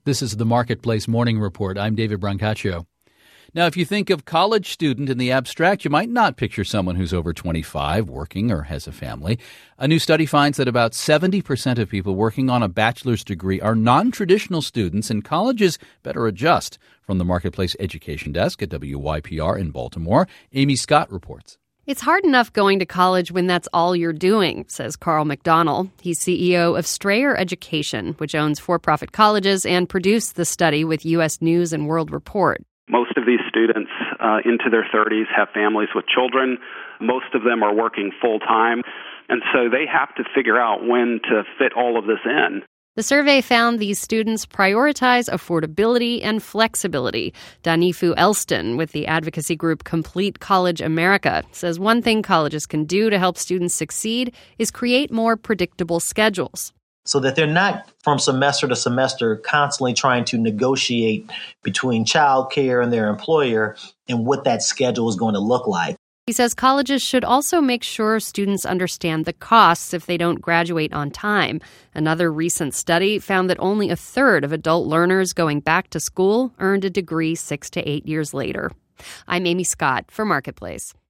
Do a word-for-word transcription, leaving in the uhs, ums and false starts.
This is the Marketplace Morning Report. I'm David Brancaccio. Now, if you think of college student in the abstract, you might not picture someone who's over twenty-five, working, or has a family. A new study finds that about seventy percent of people working on a bachelor's degree are non-traditional students, and colleges better adjust. From the Marketplace Education Desk at W Y P R in Baltimore, Amy Scott reports. It's hard enough going to college when that's all you're doing, says Carl McDonald. He's C E O of Strayer Education, which owns for-profit colleges and produced the study with U S News and World Report. Most of these students uh, into their thirties have families with children. Most of them are working full-time, and so they have to figure out when to fit all of this in. The survey found these students prioritize affordability and flexibility. Danifu Elston with the advocacy group Complete College America says one thing colleges can do to help students succeed is create more predictable schedules, so that they're not from semester to semester constantly trying to negotiate between childcare and their employer and what that schedule is going to look like. He says colleges should also make sure students understand the costs if they don't graduate on time. Another recent study found that only a third of adult learners going back to school earned a degree six to eight years later. I'm Amy Scott for Marketplace.